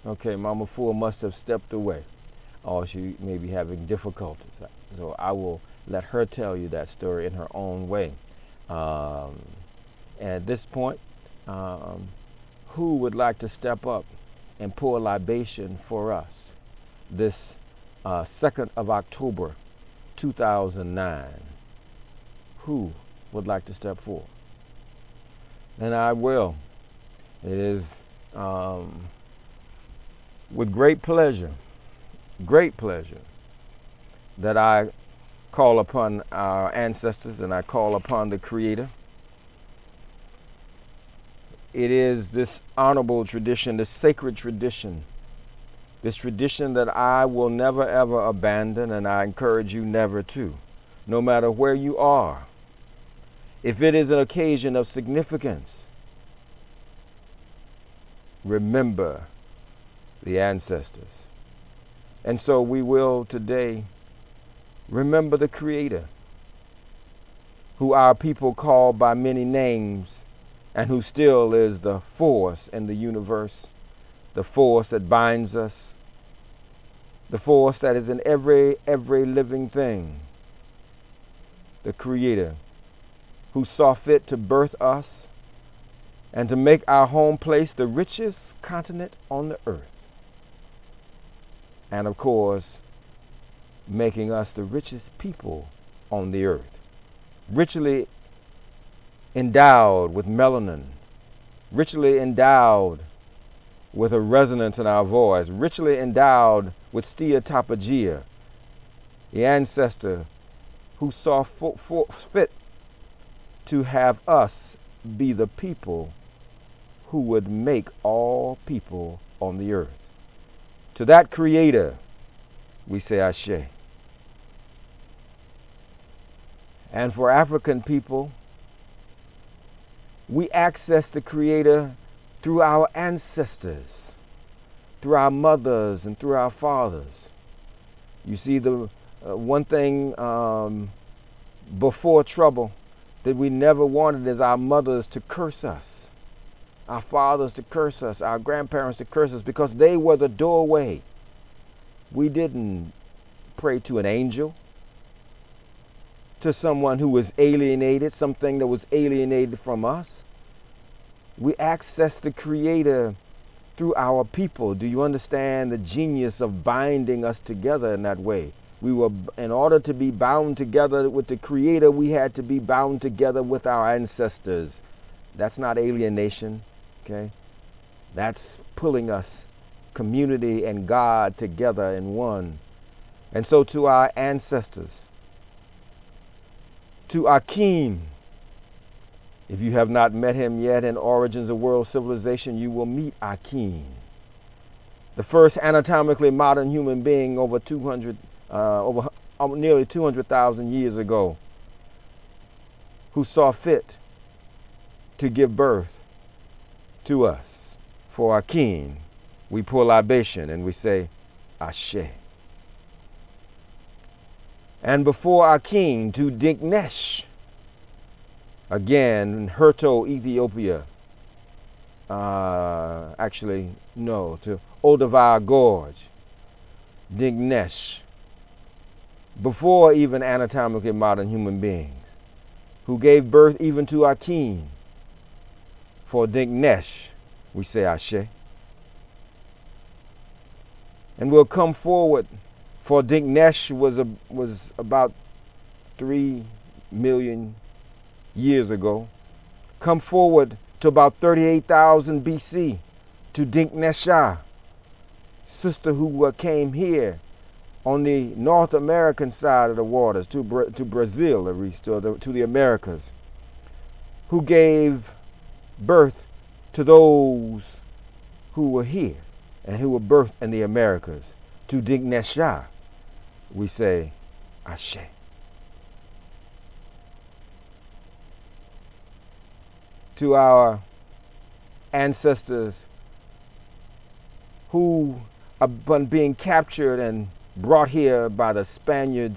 Okay, Mama Fool must have stepped away, or she may be having difficulties. So I will let her tell you that story in her own way. Um, at this point, um, who would like to step up and pour a libation for us this 2nd of October, 2009? Who would like to step forward? And I will. It is um, with great pleasure, that I call upon our ancestors and I call upon the Creator. It is this honorable tradition, this sacred tradition, this tradition that I will never ever abandon, and I encourage you never to, no matter where you are. If it is an occasion of significance, remember the ancestors. And so we will today remember the Creator, who our people call by many names and who still is the force in the universe, the force that binds us, the force that is in every living thing. The Creator, who saw fit to birth us and to make our home place the richest continent on the earth. And of course, making us the richest people on the earth, richly endowed with melanin, richly endowed with a resonance in our voice, richly endowed with stereotypology, the ancestor who saw fit to have us be the people who would make all people on the earth. To that Creator, we say Ashe. And for African people, we access the Creator through our ancestors, through our mothers and through our fathers. You see, the one thing before trouble that we never wanted is our mothers to curse us, our fathers to curse us, our grandparents to curse us, because they were the doorway. We didn't pray to an angel, to someone who was alienated, something that was alienated from us. We access the Creator through our people. Do you understand the genius of binding us together in that way? We were, in order to be bound together with the Creator, we had to be bound together with our ancestors. That's not alienation, okay? That's pulling us, community and God, together in one. And so to our ancestors, to Akim, if you have not met him yet in Origins of World Civilization, you will meet Akim, the first anatomically modern human being over nearly 200,000 years ago, who saw fit to give birth to us. For Akim, we pour libation and we say Ashe. And before Akim, to Dinknesh, again in Herto, Ethiopia. Actually, no, to Odavar Gorge, Dinknesh, before even anatomically modern human beings, who gave birth even to Akim. For Dinknesh, we say Ashe. And we'll come forward, for Dinknesh was about 3 million years ago. Come forward to about 38,000 BC to Dinknesha, sister who came here on the North American side of the waters, to Brazil at least, to the Americas, who gave birth to those who were here and who were birthed in the Americas. To Dinknesha, we say Ashe. To our ancestors who, upon being captured and brought here by the Spaniards,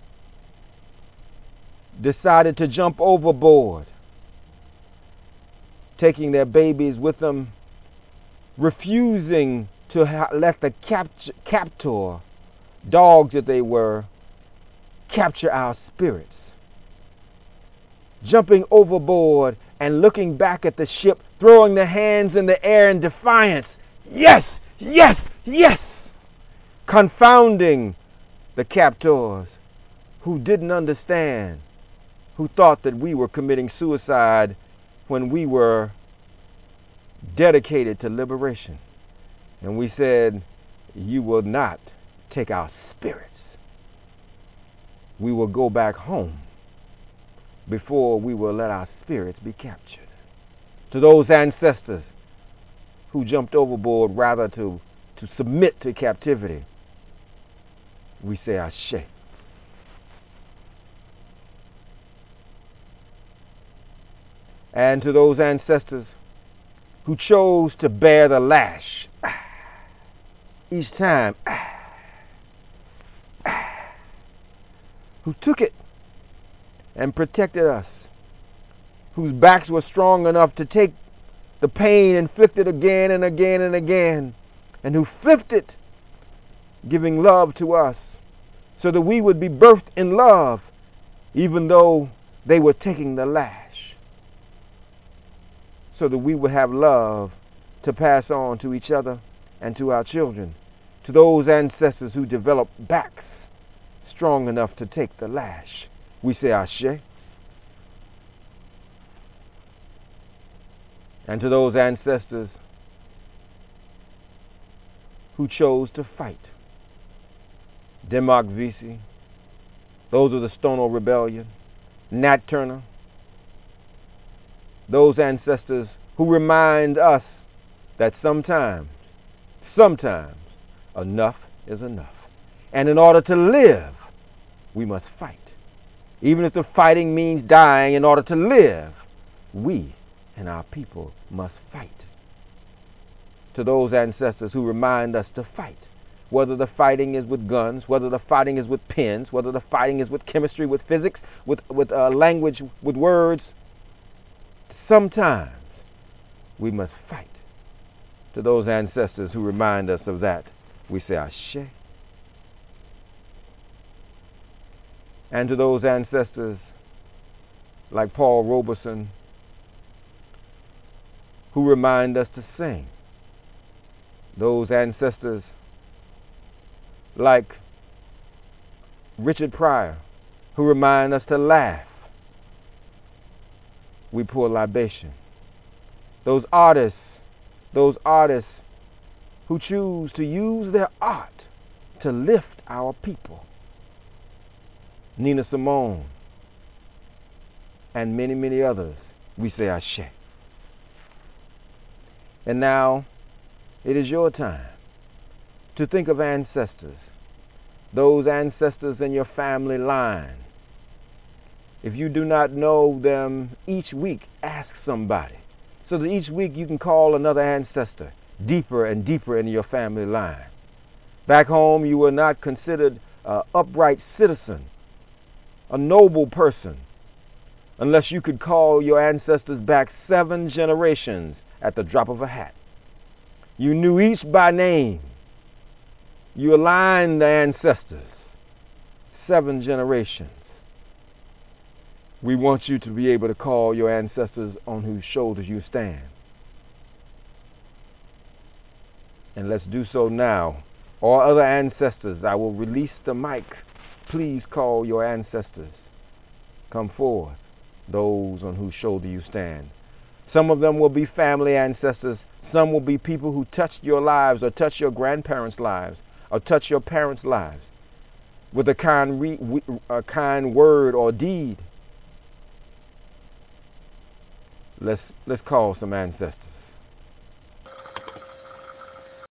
decided to jump overboard, taking their babies with them, refusing to let the captor, dogs that they were, capture our spirits. Jumping overboard and looking back at the ship, throwing their hands in the air in defiance. Yes, yes, yes! Confounding the captors who didn't understand, who thought that we were committing suicide when we were dedicated to liberation. And we said, you will not take our spirits. We will go back home before we will let our spirits be captured. To those ancestors who jumped overboard rather to submit to captivity, we say Ashe. And to those ancestors who chose to bear the lash each time, who took it and protected us, whose backs were strong enough to take the pain inflicted again and again and again, and who flipped it, giving love to us so that we would be birthed in love, even though they were taking the lash, so that we would have love to pass on to each other and to our children. To those ancestors who developed backs strong enough to take the lash, we say Ashe. And to those ancestors who chose to fight, Demark Vesey, those of the Stonewall Rebellion, Nat Turner, those ancestors who remind us that sometimes enough is enough. And in order to live, we must fight. Even if the fighting means dying, in order to live, we and our people must fight. To those ancestors who remind us to fight, whether the fighting is with guns, whether the fighting is with pens, whether the fighting is with chemistry, with physics, with language, with words, sometimes we must fight. To those ancestors who remind us of that, we say Ashe. And to those ancestors like Paul Robeson, who remind us to sing. Those ancestors like Richard Pryor, who remind us to laugh. We pour libation. Those artists who choose to use their art to lift our people. Nina Simone and many, many others, we say Ashe. And now it is your time to think of ancestors, those ancestors in your family line. If you do not know them, each week ask somebody, so that each week you can call another ancestor deeper and deeper into your family line. Back home, you were not considered an upright citizen, a noble person, unless you could call your ancestors back 7 generations at the drop of a hat. You knew each by name. You aligned the ancestors, 7 generations. We want you to be able to call your ancestors on whose shoulders you stand. And let's do so now. All other ancestors, I will release the mic. Please call your ancestors. Come forth, those on whose shoulder you stand. Some of them will be family ancestors. Some will be people who touched your lives or touched your grandparents' lives or touched your parents' lives with a kind word or deed. Let's call some ancestors.